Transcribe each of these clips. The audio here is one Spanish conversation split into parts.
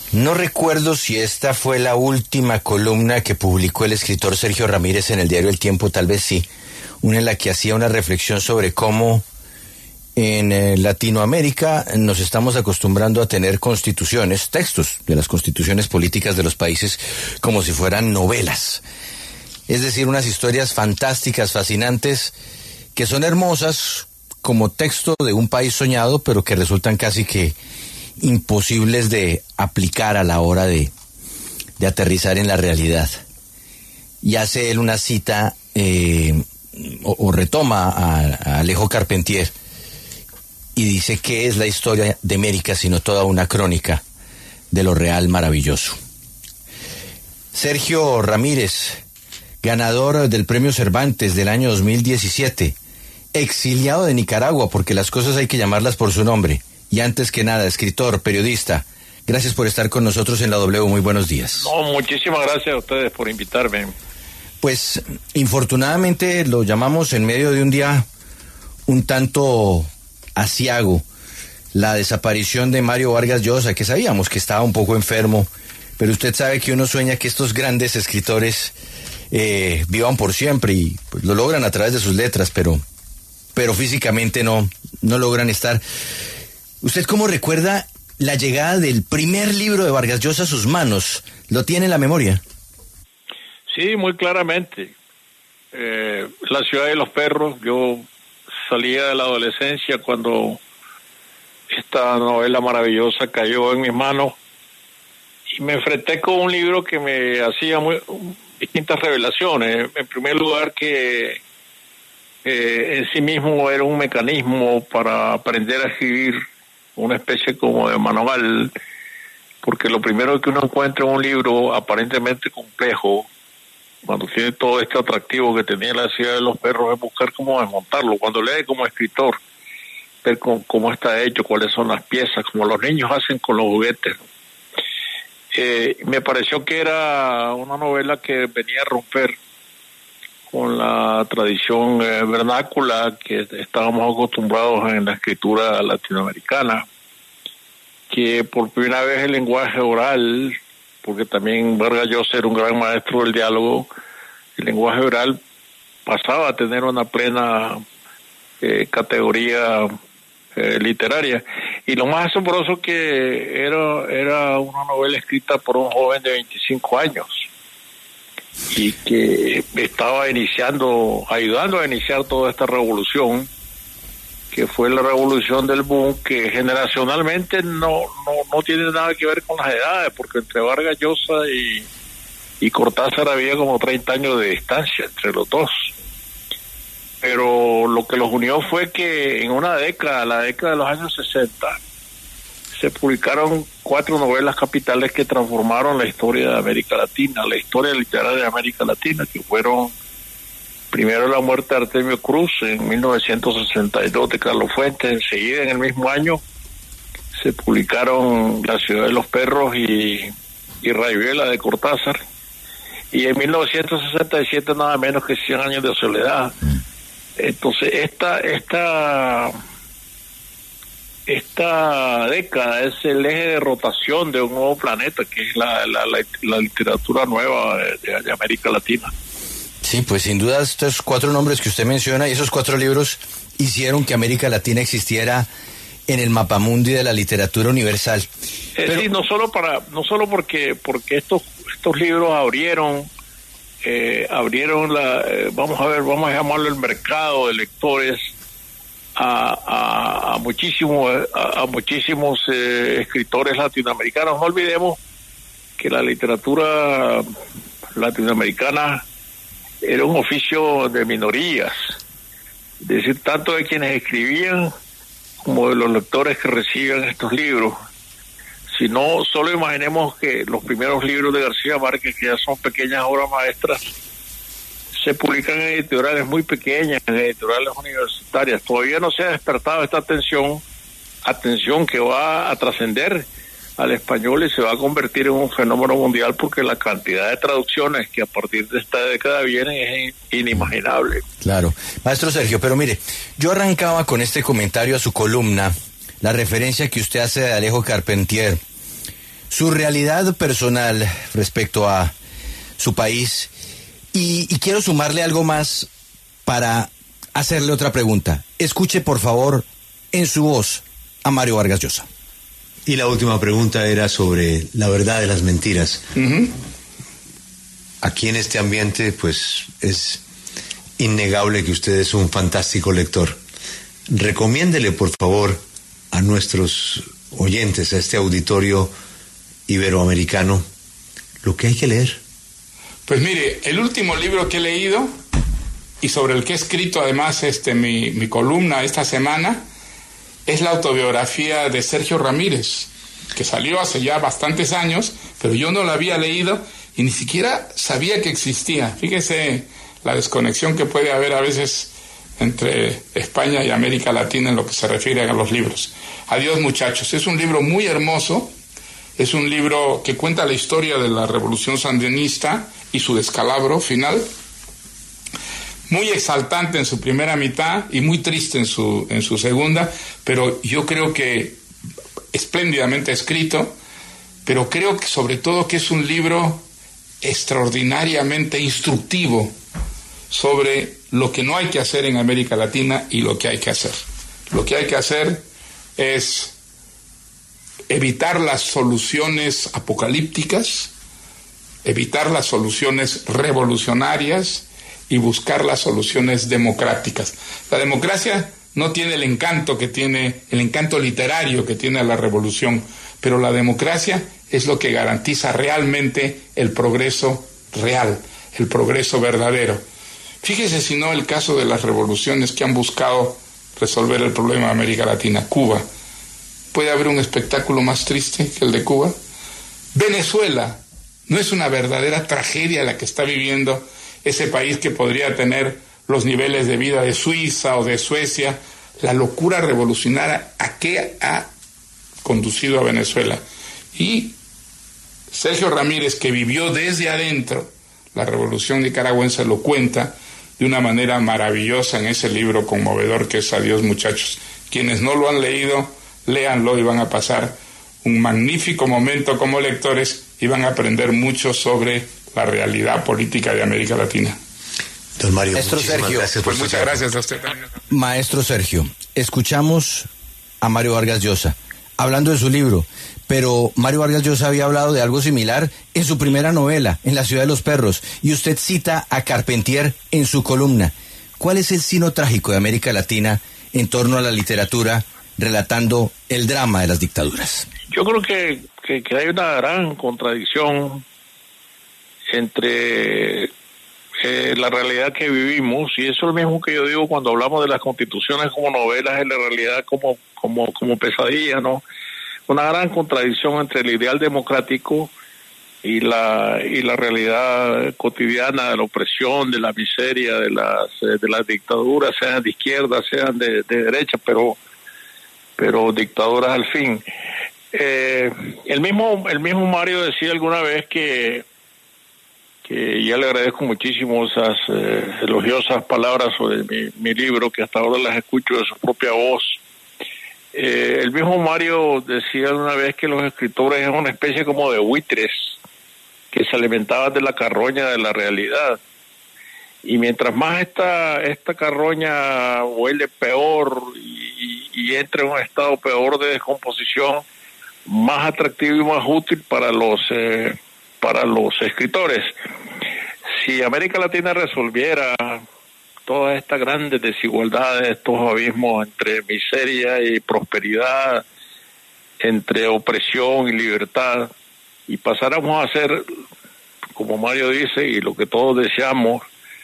No recuerdo si esta fue la última columna que publicó el escritor Sergio Ramírez en el diario El Tiempo, tal vez sí, una en la que hacía una reflexión sobre cómo en Latinoamérica nos estamos acostumbrando a tener constituciones, textos de las constituciones políticas de los países como si fueran novelas. Es decir, unas historias fantásticas, fascinantes, que son hermosas como texto de un país soñado, pero que resultan casi que imposibles de aplicar a la hora de aterrizar en la realidad. Y hace él una cita o retoma a Alejo Carpentier y dice que es la historia de América sino toda una crónica de lo real maravilloso. Sergio Ramírez, ganador del Premio Cervantes del año 2017, exiliado de Nicaragua, porque las cosas hay que llamarlas por su nombre, y antes que nada, escritor, periodista, gracias por estar con nosotros en la W, muy buenos días. No, muchísimas gracias a ustedes por invitarme. Pues, infortunadamente lo llamamos en medio de un día un tanto aciago, la desaparición de Mario Vargas Llosa, que sabíamos que estaba un poco enfermo, pero usted sabe que uno sueña que estos grandes escritores vivan por siempre y pues, lo logran a través de sus letras, pero físicamente no logran estar. ¿Usted cómo recuerda la llegada del primer libro de Vargas Llosa a sus manos? ¿Lo tiene en la memoria? Sí, muy claramente. La ciudad de los perros, yo salía de la adolescencia cuando esta novela maravillosa cayó en mis manos y me enfrenté con un libro que me hacía distintas revelaciones. En primer lugar, que en sí mismo era un mecanismo para aprender a escribir, una especie como de manual, porque lo primero que uno encuentra en un libro aparentemente complejo, cuando tiene todo este atractivo que tenía la ciudad de los perros, es buscar cómo desmontarlo. Cuando lee como escritor, ver cómo está hecho, cuáles son las piezas, como los niños hacen con los juguetes. Me pareció que era una novela que venía a romper con la tradición vernácula que estábamos acostumbrados en la escritura latinoamericana, que por primera vez el lenguaje oral, porque también Vargas Llosa era un gran maestro del diálogo, el lenguaje oral pasaba a tener una plena categoría literaria. Y lo más asombroso que era una novela escrita por un joven de 25 años y que estaba ayudando a iniciar toda esta revolución, que fue la revolución del boom, que generacionalmente no tiene nada que ver con las edades, porque entre Vargas Llosa y Cortázar había como 30 años de distancia entre los dos. Pero lo que los unió fue que en una década, la década de los años 60, se publicaron 4 novelas capitales que transformaron la historia de América Latina, la historia literaria de América Latina, que fueron primero La muerte de Artemio Cruz en 1962 de Carlos Fuentes. Enseguida, en el mismo año, se publicaron La ciudad de los perros y Rayuela de Cortázar, y en 1967 nada menos que 100 años de soledad. Entonces esta década es el eje de rotación de un nuevo planeta, que es la literatura nueva de América Latina. Sí, pues sin duda estos 4 nombres que usted menciona y esos 4 libros hicieron que América Latina existiera en el mapamundi de la literatura universal. Sí, no solo porque estos libros abrieron vamos a llamarlo el mercado de lectores a muchísimos escritores latinoamericanos. No olvidemos que la literatura latinoamericana era un oficio de minorías, es decir, tanto de quienes escribían como de los lectores que reciben estos libros. Si no, solo imaginemos que los primeros libros de García Márquez, que ya son pequeñas obras maestras, se publican en editoriales muy pequeñas, en editoriales universitarias. Todavía no se ha despertado esta atención que va a trascender al español y se va a convertir en un fenómeno mundial, porque la cantidad de traducciones que a partir de esta década vienen es inimaginable. Claro. Maestro Sergio, pero mire, yo arrancaba con este comentario a su columna, la referencia que usted hace de Alejo Carpentier, su realidad personal respecto a su país. Y quiero sumarle algo más para hacerle otra pregunta. Escuche, por favor, en su voz a Mario Vargas Llosa. Y la última pregunta era sobre la verdad de las mentiras. Uh-huh. Aquí en este ambiente, pues, es innegable que usted es un fantástico lector. Recomiéndele, por favor, a nuestros oyentes, a este auditorio iberoamericano, lo que hay que leer. Pues mire, el último libro que he leído y sobre el que he escrito además mi columna esta semana es la autobiografía de Sergio Ramírez, que salió hace ya bastantes años, pero yo no la había leído y ni siquiera sabía que existía. Fíjese la desconexión que puede haber a veces entre España y América Latina en lo que se refiere a los libros. Adiós, muchachos. Es un libro muy hermoso, es un libro que cuenta la historia de la Revolución Sandinista y su descalabro final, muy exaltante en su primera mitad y muy triste en su segunda, pero yo creo que espléndidamente escrito, pero creo que sobre todo que es un libro extraordinariamente instructivo sobre lo que no hay que hacer en América Latina y lo que hay que hacer. Lo que hay que hacer es evitar las soluciones apocalípticas, evitar las soluciones revolucionarias y buscar las soluciones democráticas. La democracia no tiene el encanto literario que tiene la revolución, pero la democracia es lo que garantiza realmente el progreso real, el progreso verdadero. Fíjese si no el caso de las revoluciones que han buscado resolver el problema de América Latina. Cuba. ¿Puede haber un espectáculo más triste que el de Cuba? Venezuela. ¿No es una verdadera tragedia la que está viviendo ese país que podría tener los niveles de vida de Suiza o de Suecia? La locura revolucionaria a qué ha conducido a Venezuela. Y Sergio Ramírez, que vivió desde adentro la revolución nicaragüense, lo cuenta de una manera maravillosa en ese libro conmovedor que es Adiós, muchachos. Quienes no lo han leído, léanlo y van a pasar un magnífico momento como lectores y van a aprender mucho sobre la realidad política de América Latina. Don Mario, Maestro Sergio, muchas gracias a usted. Maestro Sergio, escuchamos a Mario Vargas Llosa hablando de su libro, pero Mario Vargas Llosa había hablado de algo similar en su primera novela, En la ciudad de los perros, y usted cita a Carpentier en su columna. ¿Cuál es el sino trágico de América Latina en torno a la literatura relatando el drama de las dictaduras? Yo creo que hay una gran contradicción entre la realidad que vivimos, y eso es lo mismo que yo digo cuando hablamos de las constituciones como novelas, en la realidad como pesadilla, ¿no? Una gran contradicción entre el ideal democrático y la realidad cotidiana de la opresión, de la miseria, de las dictaduras, sean de izquierda, sean de derecha, pero dictaduras al fin. El mismo Mario decía alguna vez que ya le agradezco muchísimo esas elogiosas palabras sobre mi libro, que hasta ahora las escucho de su propia voz. El mismo Mario decía una vez que los escritores eran una especie como de buitres que se alimentaban de la carroña de la realidad, y mientras más esta carroña huele peor y entra en un estado peor de descomposición, más atractivo y más útil para los escritores. Si América Latina resolviera todas estas grandes desigualdades, estos abismos entre miseria y prosperidad, entre opresión y libertad, y pasáramos a ser, como Mario dice, y lo que todos deseamos,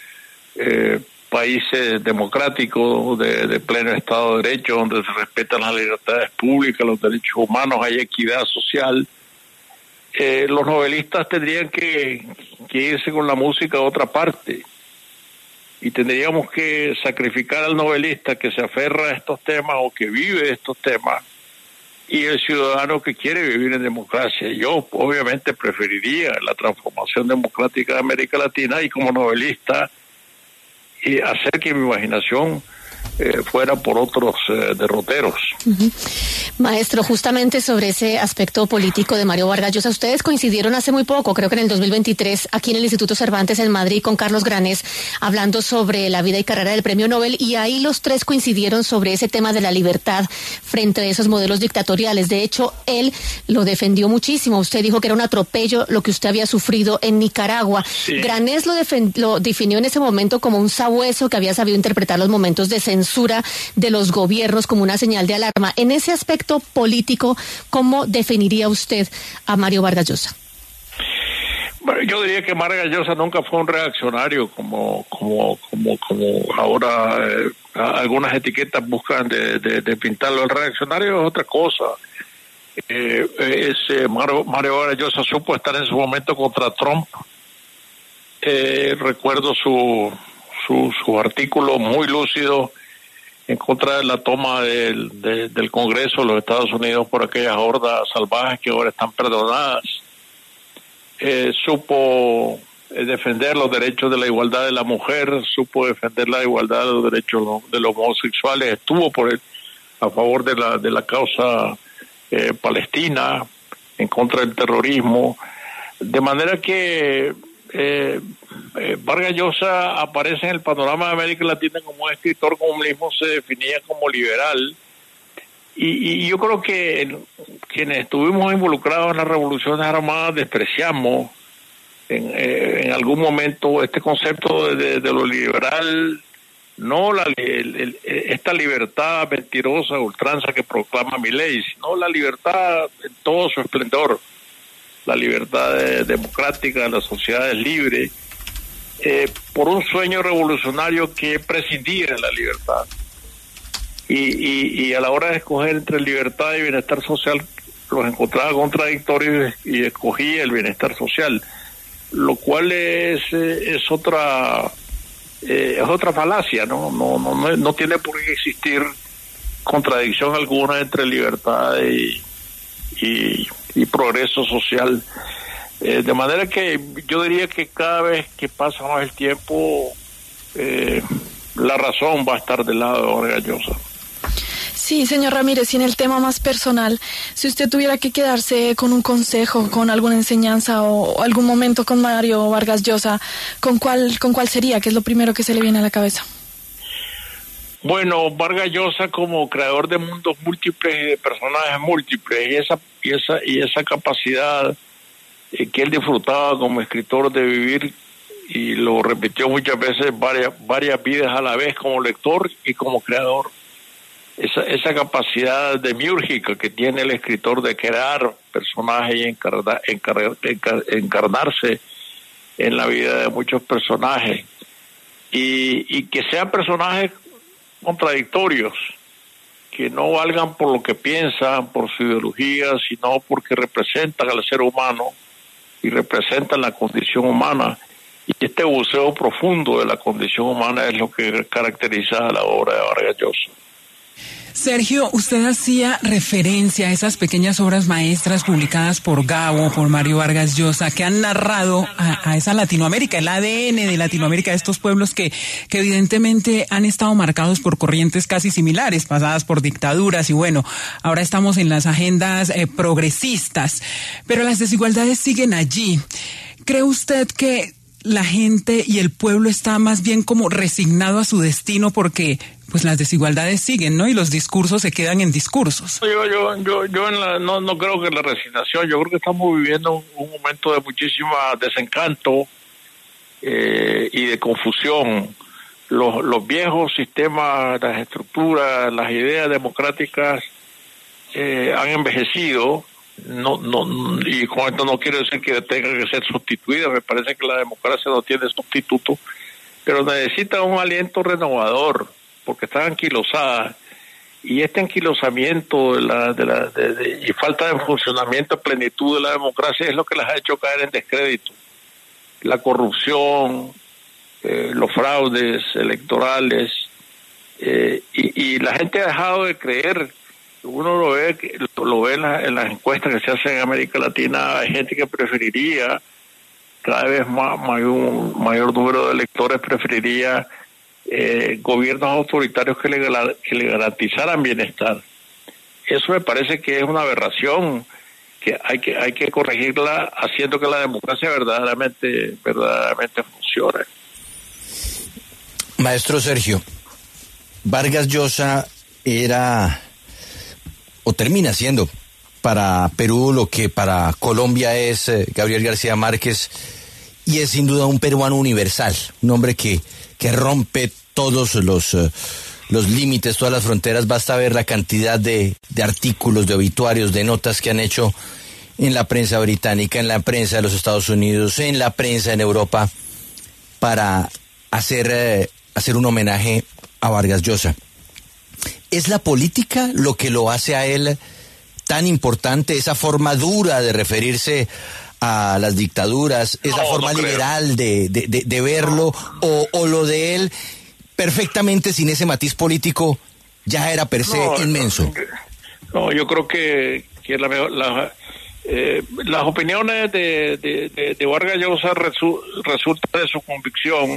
países democráticos de pleno Estado de Derecho, donde se respetan las libertades públicas, los derechos humanos, hay equidad social, los novelistas tendrían que irse con la música a otra parte, y tendríamos que sacrificar al novelista que se aferra a estos temas o que vive estos temas, y el ciudadano que quiere vivir en democracia. Yo obviamente preferiría la transformación democrática de América Latina, y como novelista y hacer que mi imaginación fuera por otros derroteros. Uh-huh. Maestro, justamente sobre ese aspecto político de Mario Vargas Llosa, ustedes coincidieron hace muy poco, creo que en el 2023, aquí en el Instituto Cervantes en Madrid con Carlos Granés, hablando sobre la vida y carrera del Premio Nobel, y ahí los tres coincidieron sobre ese tema de la libertad frente a esos modelos dictatoriales. De hecho, él lo defendió muchísimo. Usted dijo que era un atropello lo que usted había sufrido en Nicaragua. Sí. Granés lo definió en ese momento como un sabueso que había sabido interpretar los momentos de censura de los gobiernos como una señal de alarma. En ese aspecto político, ¿cómo definiría usted a Mario Vargas Llosa? Bueno, yo diría que Vargas Llosa nunca fue un reaccionario como ahora algunas etiquetas buscan de pintarlo. El reaccionario es otra cosa. Mario Vargas Llosa supo estar en su momento contra Trump. Recuerdo su artículo muy lúcido en contra de la toma del Congreso de los Estados Unidos por aquellas hordas salvajes que ahora están perdonadas. Supo defender los derechos de la igualdad de la mujer, supo defender la igualdad de los derechos de los homosexuales, estuvo a favor de la causa palestina, en contra del terrorismo, de manera que Vargas Llosa aparece en el panorama de América Latina como un escritor, como mismo se definía como liberal, y yo creo que quienes estuvimos involucrados en las revoluciones armadas despreciamos en algún momento este concepto de lo liberal, no esta libertad mentirosa, ultranza que proclama Milei, sino la libertad en todo su esplendor, la libertad democrática de las sociedades libres, por un sueño revolucionario que prescindía de la libertad. Y a la hora de escoger entre libertad y bienestar social, los encontraba contradictorios y escogía el bienestar social, lo cual es otra falacia, no tiene por qué existir contradicción alguna entre libertad y progreso social. De manera que yo diría que cada vez que pasa más el tiempo, la razón va a estar del lado de Vargas Llosa. Sí, señor Ramírez, y en el tema más personal, si usted tuviera que quedarse con un consejo, con alguna enseñanza o algún momento con Mario Vargas Llosa, ¿con cuál sería? ¿Qué es lo primero que se le viene a la cabeza? Bueno, Vargas Llosa como creador de mundos múltiples y de personajes múltiples, y esa capacidad que él disfrutaba como escritor de vivir, y lo repitió muchas veces, varias vidas a la vez como lector y como creador. Esa capacidad demiúrgica que tiene el escritor de crear personajes y encarnarse en la vida de muchos personajes, y que sean personajes contradictorios, que no valgan por lo que piensan, por su ideología, sino porque representan al ser humano y representan la condición humana. Y este buceo profundo de la condición humana es lo que caracteriza a la obra de Vargas Llosa. Sergio, usted hacía referencia a esas pequeñas obras maestras publicadas por Gabo, por Mario Vargas Llosa, que han narrado a esa Latinoamérica, el ADN de Latinoamérica, de estos pueblos que evidentemente han estado marcados por corrientes casi similares, pasadas por dictaduras, y bueno, ahora estamos en las agendas progresistas, pero las desigualdades siguen allí. ¿Cree usted que la gente y el pueblo está más bien como resignado a su destino porque pues las desigualdades siguen, ¿no? Y los discursos se quedan en discursos. Yo no creo que la resignación, yo creo que estamos viviendo un momento de muchísimo desencanto y de confusión. Los viejos sistemas, las estructuras, las ideas democráticas han envejecido. Y con esto no quiero decir que tenga que ser sustituida, me parece que la democracia no tiene sustituto, pero necesita un aliento renovador, porque están anquilosadas, y este anquilosamiento y falta de funcionamiento, plenitud de la democracia es lo que las ha hecho caer en descrédito. La corrupción, los fraudes electorales, y la gente ha dejado de creer. Uno lo ve en las encuestas que se hacen en América Latina. Hay gente que preferiría, cada vez mayor número de electores preferiría gobiernos autoritarios que le garantizaran bienestar. Eso me parece que es una aberración que hay que corregirla, haciendo que la democracia verdaderamente funcione. Maestro Sergio, Vargas Llosa era o termina siendo para Perú lo que para Colombia es Gabriel García Márquez, y es sin duda un peruano universal, un hombre que rompe todos los límites, todas las fronteras. Basta ver la cantidad de artículos, de obituarios, de notas que han hecho en la prensa británica, en la prensa de los Estados Unidos, en la prensa en Europa, para hacer un homenaje a Vargas Llosa. ¿Es la política lo que lo hace a él tan importante, esa forma dura de referirse a las dictaduras, esa forma liberal de verlo, o lo de él perfectamente sin ese matiz político ya era per se inmenso? No, yo creo que las opiniones de Vargas Llosa resulta de su convicción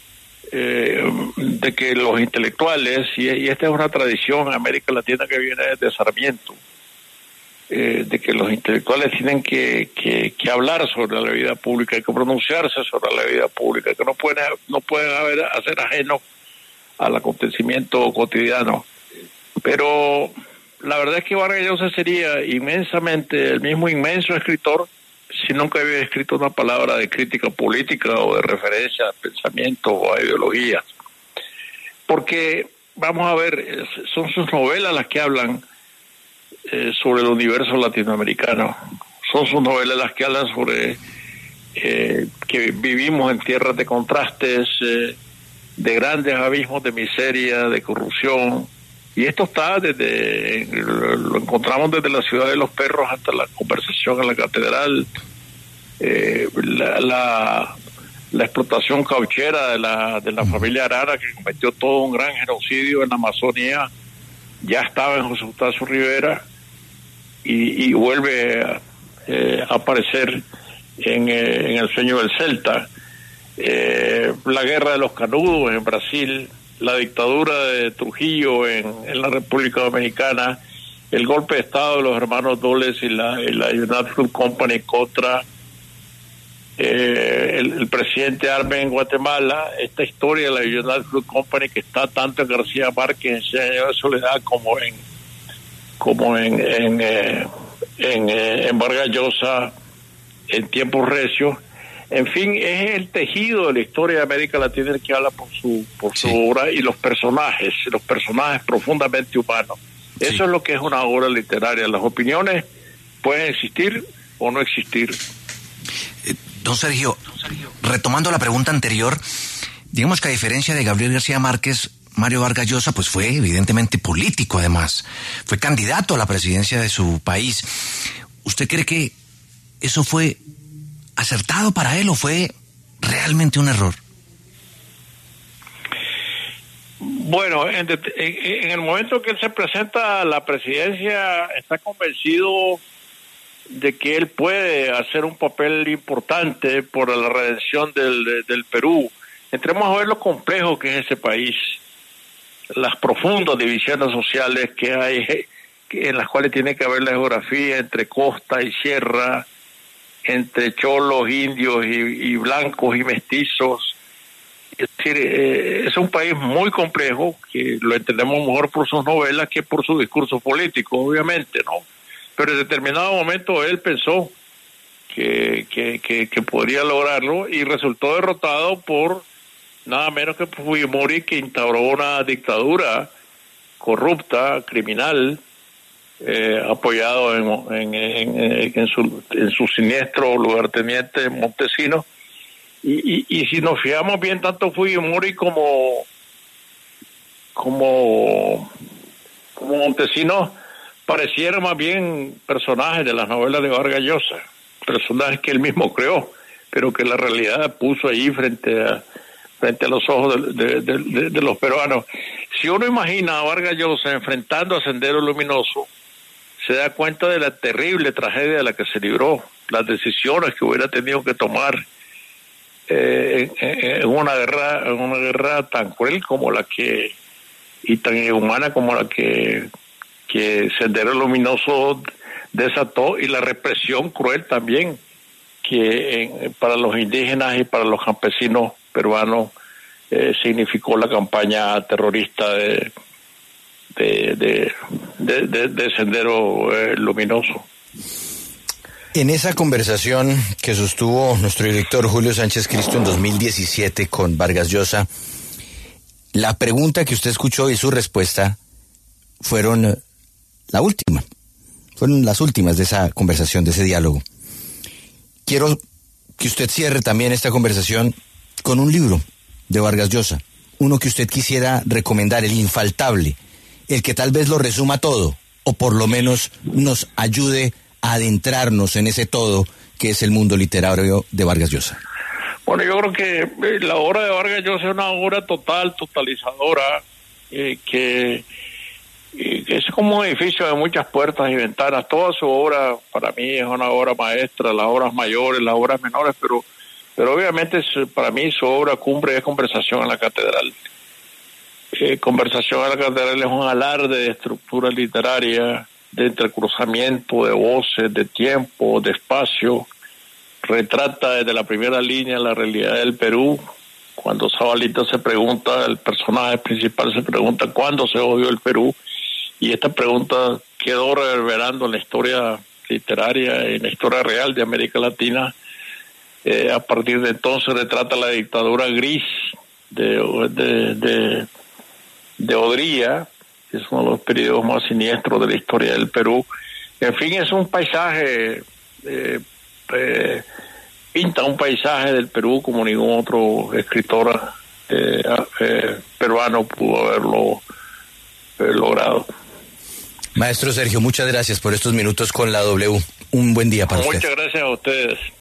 de que los intelectuales, y esta es una tradición en América Latina que viene de Sarmiento, de que los intelectuales tienen que hablar sobre la vida pública, hay que pronunciarse sobre la vida pública, que no pueden hacer ajeno al acontecimiento cotidiano. Pero la verdad es que Vargas Llosa sería inmensamente el mismo inmenso escritor si nunca había escrito una palabra de crítica política o de referencia a pensamientos o a ideologías. Porque, vamos a ver, son sus novelas las que hablan sobre el universo latinoamericano. Son sus novelas las que hablan sobre que vivimos en tierras de contrastes, de grandes abismos de miseria, de corrupción. Y esto está lo encontramos desde la ciudad de los perros hasta la conversación en la catedral, la explotación cauchera de la familia Arana, que cometió todo un gran genocidio en la Amazonía, ya estaba en José Eustacio Rivera y vuelve a aparecer en El sueño del Celta, la guerra de los Canudos en Brasil, la dictadura de Trujillo en la República Dominicana, el golpe de Estado de los hermanos Dulles y la United Fruit Company contra el presidente Arben en Guatemala, esta historia de la United Fruit Company que está tanto en García Márquez en Cien años de soledad como en Vargas Llosa en Tiempos Recios. En fin, es el tejido de la historia de América Latina el que habla por su obra, y los personajes profundamente humanos. Eso es lo que es una obra literaria. Las opiniones pueden existir o no existir. Don Sergio, retomando la pregunta anterior, digamos que a diferencia de Gabriel García Márquez, Mario Vargas Llosa pues fue evidentemente político, además. Fue candidato a la presidencia de su país. ¿Usted cree que eso fue acertado para él o fue realmente un error? Bueno, en el momento que él se presenta a la presidencia, está convencido de que él puede hacer un papel importante por la redención del Perú. Entremos a ver lo complejo que es ese país, las profundas divisiones sociales que hay, en las cuales tiene que haber la geografía entre costa y sierra, entre cholos, indios y blancos y mestizos. Es decir, es un país muy complejo, que lo entendemos mejor por sus novelas que por su discurso político, obviamente, ¿no? Pero en determinado momento él pensó que podría lograrlo y resultó derrotado por nada menos que Fujimori, que instauró una dictadura corrupta, criminal, apoyado en su siniestro lugarteniente Montesinos. Y si nos fijamos bien, tanto Fujimori como Montesinos parecieron más bien personajes de las novelas de Vargas Llosa, personajes que él mismo creó, pero que la realidad puso ahí frente a los ojos de los peruanos. Si uno imagina a Vargas Llosa enfrentando a Sendero Luminoso, se da cuenta de la terrible tragedia de la que se libró, las decisiones que hubiera tenido que tomar en una guerra tan cruel como la que, y tan inhumana como la que que Sendero Luminoso desató, y la represión cruel también que para los indígenas y para los campesinos peruanos significó la campaña terrorista de Sendero Luminoso. En esa conversación que sostuvo nuestro director Julio Sánchez Cristo en 2017 con Vargas Llosa, la pregunta que usted escuchó y su respuesta fueron las últimas de esa conversación, de ese diálogo. Quiero que usted cierre también esta conversación con un libro de Vargas Llosa, uno que usted quisiera recomendar, el infaltable, el que tal vez lo resuma todo, o por lo menos nos ayude a adentrarnos en ese todo que es el mundo literario de Vargas Llosa. Bueno, yo creo que la obra de Vargas Llosa es una obra totalizadora, que es como un edificio de muchas puertas y ventanas. Toda su obra para mí es una obra maestra, las obras mayores, las obras menores, pero obviamente para mí su obra cumbre es Conversación en la Catedral. Conversación en la Catedral es un alarde de estructura literaria, de entrecruzamiento de voces, de tiempo, de espacio. Retrata desde la primera línea la realidad del Perú. Cuando Zabalita se pregunta, el personaje principal se pregunta ¿cuándo se jodió el Perú? Y esta pregunta quedó reverberando en la historia literaria, en la historia real de América Latina. A partir de entonces retrata la dictadura gris de Odría, que es uno de los periodos más siniestros de la historia del Perú. En fin, es un paisaje, pinta un paisaje del Perú como ningún otro escritor peruano pudo haberlo logrado. Maestro Sergio, muchas gracias por estos minutos con la W. Un buen día para usted. Muchas gracias a ustedes.